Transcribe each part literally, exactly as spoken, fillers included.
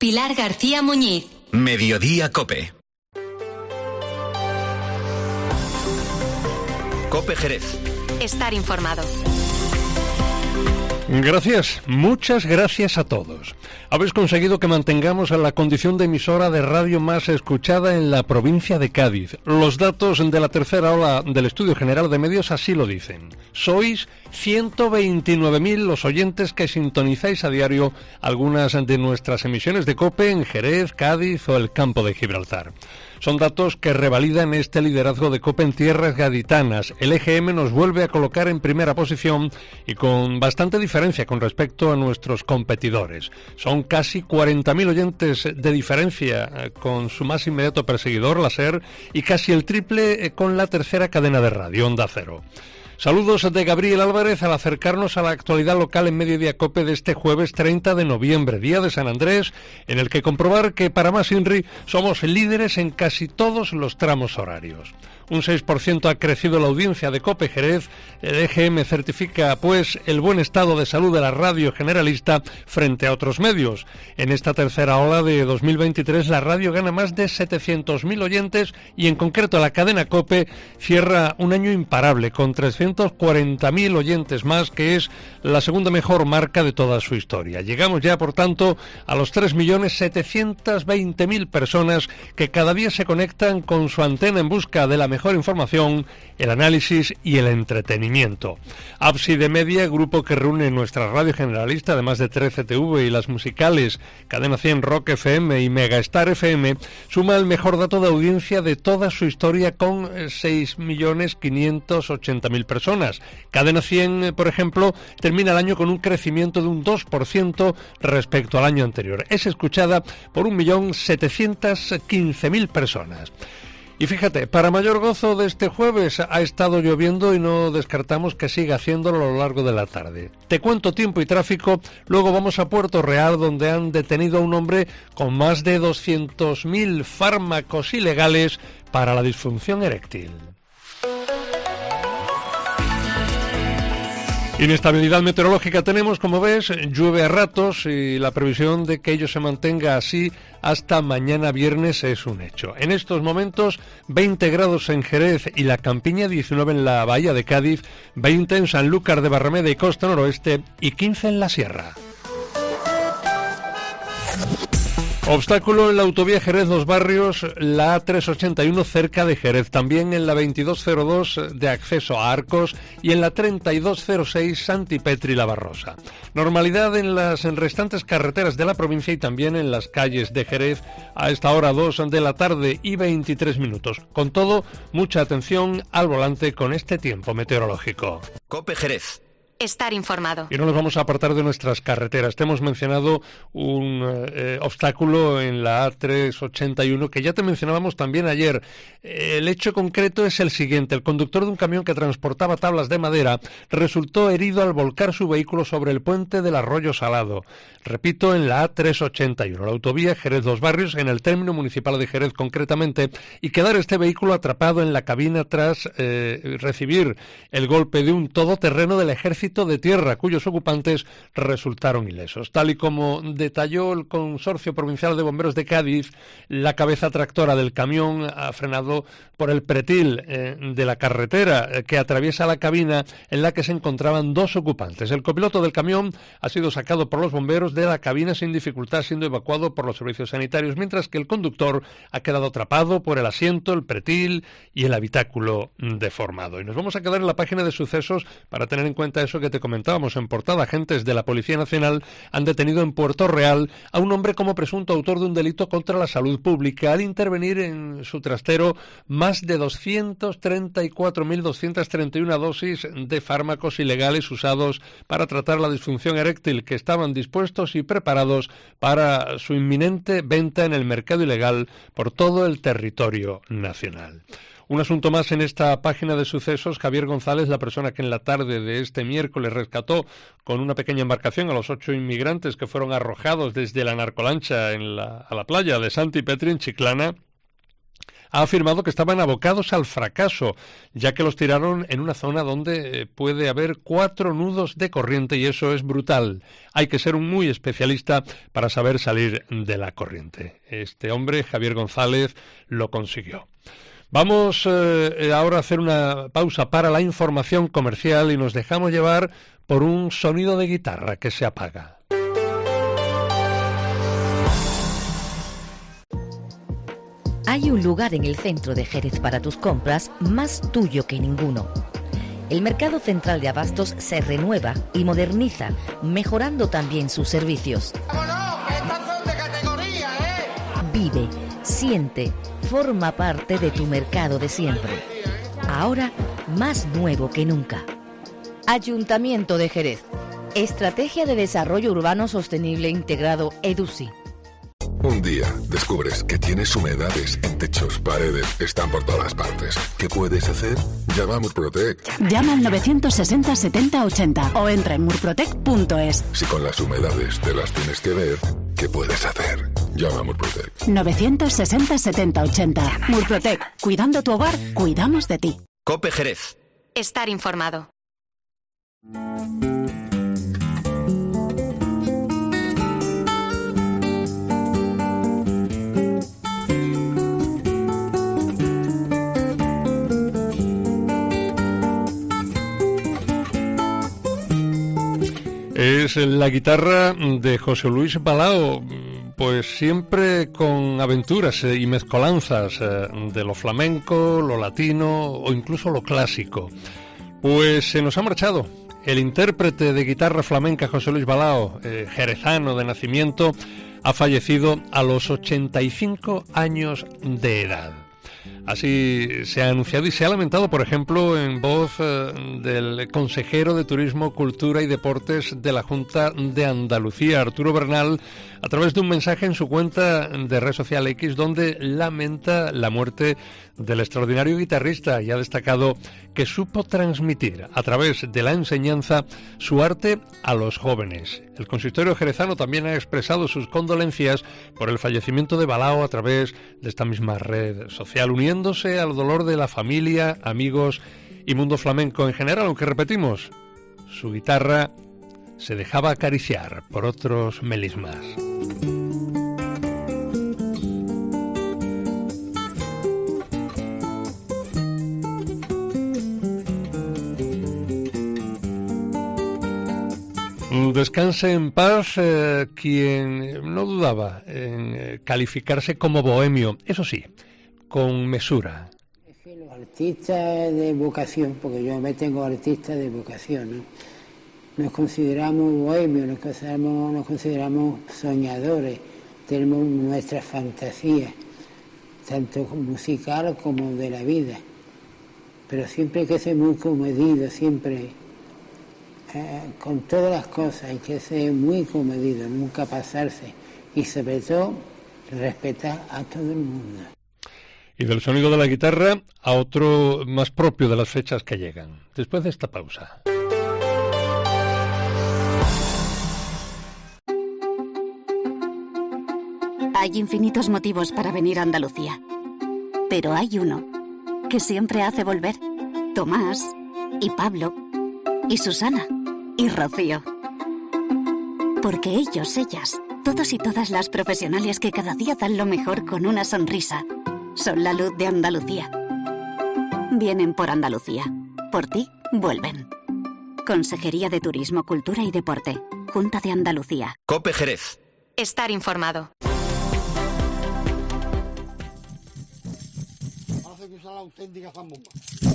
Pilar García Muñiz. Mediodía COPE. COPE Jerez. Estar informado. Gracias, muchas gracias a todos. Habéis conseguido que mantengamos la condición de emisora de radio más escuchada en la provincia de Cádiz. Los datos de la tercera ola del Estudio General de Medios así lo dicen. Sois ciento veintinueve mil los oyentes que sintonizáis a diario algunas de nuestras emisiones de COPE en Jerez, Cádiz o el Campo de Gibraltar. Son datos que revalidan este liderazgo de COPE en tierras gaditanas. El E G M nos vuelve a colocar en primera posición y con bastante diferencia con respecto a nuestros competidores. Son casi cuarenta mil oyentes de diferencia con su más inmediato perseguidor, la SER, y casi el triple con la tercera cadena de radio, Onda Cero. Saludos de Gabriel Álvarez al acercarnos a la actualidad local en Mediodía COPE de este jueves treinta de noviembre, día de San Andrés, en el que comprobar que para más INRI somos líderes en casi todos los tramos horarios. Un seis por ciento ha crecido la audiencia de COPE Jerez. El E G M certifica, pues, el buen estado de salud de la radio generalista frente a otros medios. En esta tercera ola de dos mil veintitrés, la radio gana más de setecientos mil oyentes y, en concreto, la cadena COPE cierra un año imparable con trescientos cuarenta mil oyentes más, que es la segunda mejor marca de toda su historia. Llegamos ya, por tanto, a los tres millones setecientos veinte mil personas que cada día se conectan con su antena en busca de la mejor información, el análisis y el entretenimiento. Ábside Media, grupo que reúne nuestra radio generalista, además de trece T V y las musicales Cadena cien Rock F M y Megastar F M, suma el mejor dato de audiencia de toda su historia con seis millones quinientos ochenta mil personas. Cadena cien, por ejemplo, termina el año con un crecimiento de un dos por ciento respecto al año anterior. Es escuchada por un millón setecientos quince mil personas. Y fíjate, para mayor gozo de este jueves ha estado lloviendo y no descartamos que siga haciéndolo a lo largo de la tarde. Te cuento tiempo y tráfico, luego vamos a Puerto Real, donde han detenido a un hombre con más de doscientos mil fármacos ilegales para la disfunción eréctil. Inestabilidad meteorológica tenemos, como ves, llueve a ratos y la previsión de que ello se mantenga así hasta mañana viernes es un hecho. En estos momentos, veinte grados en Jerez y La Campiña, diecinueve en la Bahía de Cádiz, veinte en Sanlúcar de Barrameda y Costa Noroeste y quince en la Sierra. Obstáculo en la autovía Jerez-Los Barrios, la A trescientos ochenta y uno cerca de Jerez, también en la veintidós cero dos de acceso a Arcos y en la treinta y dos cero seis Santipetri-La Barrosa. Normalidad en las restantes carreteras de la provincia y también en las calles de Jerez a esta hora dos de la tarde y veintitrés minutos. Con todo, mucha atención al volante con este tiempo meteorológico. COPE Jerez. Estar informado. Y no nos vamos a apartar de nuestras carreteras. Te hemos mencionado un eh, obstáculo en la A trescientos ochenta y uno que ya te mencionábamos también ayer. El hecho concreto es el siguiente. El conductor de un camión que transportaba tablas de madera resultó herido al volcar su vehículo sobre el puente del Arroyo Salado. Repito, en la A trescientos ochenta y uno, la autovía Jerez-Los Barrios, en el término municipal de Jerez concretamente, y quedar este vehículo atrapado en la cabina tras eh, recibir el golpe de un todoterreno del Ejército de Tierra, cuyos ocupantes resultaron ilesos. Tal y como detalló el Consorcio Provincial de Bomberos de Cádiz, la cabeza tractora del camión ha frenado por el pretil eh, de la carretera eh, que atraviesa la cabina en la que se encontraban dos ocupantes. El copiloto del camión ha sido sacado por los bomberos de la cabina sin dificultad, siendo evacuado por los servicios sanitarios, mientras que el conductor ha quedado atrapado por el asiento, el pretil y el habitáculo deformado. Y nos vamos a quedar en la página de sucesos para tener en cuenta eso que te comentábamos en portada. Agentes de la Policía Nacional han detenido en Puerto Real a un hombre como presunto autor de un delito contra la salud pública al intervenir en su trastero más de doscientas treinta y cuatro mil doscientas treinta y una dosis de fármacos ilegales usados para tratar la disfunción eréctil, que estaban dispuestos y preparados para su inminente venta en el mercado ilegal por todo el territorio nacional. Un asunto más en esta página de sucesos. Javier González, la persona que en la tarde de este miércoles rescató con una pequeña embarcación a los ocho inmigrantes que fueron arrojados desde la narcolancha en la, a la playa de Santipetri, en Chiclana, ha afirmado que estaban abocados al fracaso, ya que los tiraron en una zona donde puede haber cuatro nudos de corriente y eso es brutal. Hay que ser un muy especialista para saber salir de la corriente. Este hombre, Javier González, lo consiguió. Vamos eh, ahora a hacer una pausa para la información comercial y nos dejamos llevar por un sonido de guitarra que se apaga. Hay un lugar en el centro de Jerez para tus compras más tuyo que ninguno. El Mercado Central de Abastos se renueva y moderniza, mejorando también sus servicios. ¡Vámonos! ¡Estas son de categoría, eh! Vive, siente, forma parte de tu mercado de siempre. Ahora más nuevo que nunca. Ayuntamiento de Jerez. Estrategia de Desarrollo Urbano Sostenible Integrado EDUSI. Un día descubres que tienes humedades en techos, paredes, están por todas partes. ¿Qué puedes hacer? Llama a Murprotec. Llama al novecientos sesenta setenta ochenta o entra en murprotec punto es. Si con las humedades te las tienes que ver, ¿qué puedes hacer? Llama a Murprotec. novecientos sesenta setenta ochenta. Murprotec. Cuidando tu hogar, cuidamos de ti. COPE Jerez. Estar informado. Es la guitarra de José Luis Balao, pues siempre con aventuras y mezcolanzas de lo flamenco, lo latino o incluso lo clásico. Pues se nos ha marchado el intérprete de guitarra flamenca José Luis Balao, eh, jerezano de nacimiento, ha fallecido a los ochenta y cinco años de edad. Así se ha anunciado y se ha lamentado, por ejemplo, en voz eh, del consejero de Turismo, Cultura y Deportes de la Junta de Andalucía, Arturo Bernal, a través de un mensaje en su cuenta de red social X, donde lamenta la muerte del extraordinario guitarrista y ha destacado que supo transmitir a través de la enseñanza su arte a los jóvenes. El consistorio jerezano también ha expresado sus condolencias por el fallecimiento de Balao a través de esta misma red social, uniéndose al dolor de la familia, amigos y mundo flamenco en general, aunque repetimos, su guitarra se dejaba acariciar por otros melismas. Descanse en paz eh, quien no dudaba en eh, calificarse como bohemio, eso sí, con mesura. Es que los artistas de vocación, porque yo me tengo artista de vocación, ¿no? Nos consideramos bohemios, nos consideramos, nos consideramos soñadores, tenemos nuestras fantasías, tanto musical como de la vida, pero siempre hay que ser muy comedido, siempre... Eh, con todas las cosas hay que ser muy comedido, nunca pasarse y sobre todo respetar a todo el mundo. Y del sonido de la guitarra a otro más propio de las fechas que llegan, después de esta pausa. Hay infinitos motivos para venir a Andalucía, pero hay uno que siempre hace volver. Tomás y Pablo y Susana y Rocío. Porque ellos, ellas, todos y todas las profesionales que cada día dan lo mejor con una sonrisa, son la luz de Andalucía. Vienen por Andalucía. Por ti, vuelven. Consejería de Turismo, Cultura y Deporte. Junta de Andalucía. COPE Jerez. Estar informado. Hace que usa la auténtica zambomba.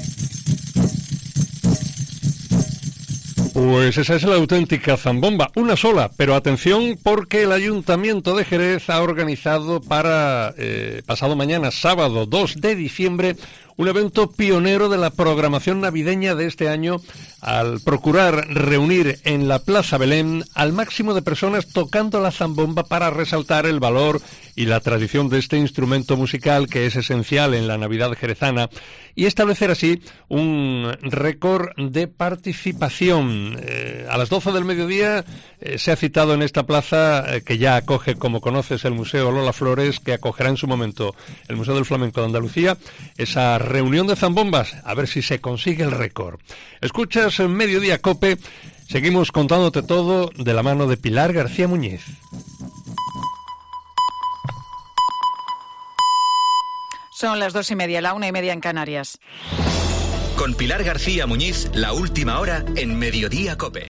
Pues esa es la auténtica zambomba, una sola, pero atención porque el Ayuntamiento de Jerez ha organizado para eh, pasado mañana, sábado dos de diciembre, un evento pionero de la programación navideña de este año al procurar reunir en la Plaza Belén al máximo de personas tocando la zambomba para resaltar el valor y la tradición de este instrumento musical que es esencial en la Navidad jerezana y establecer así un récord de participación. Eh, a las doce del mediodía eh, se ha citado en esta plaza eh, que ya acoge, como conoces, el Museo Lola Flores, que acogerá en su momento el Museo del Flamenco de Andalucía, esa reunión de zambombas, a ver si se consigue el récord. Escuchas Mediodía Cope, seguimos contándote todo de la mano de Pilar García Muñiz. Son las dos y media, la una y media en Canarias. Con Pilar García Muñiz, la última hora en Mediodía Cope.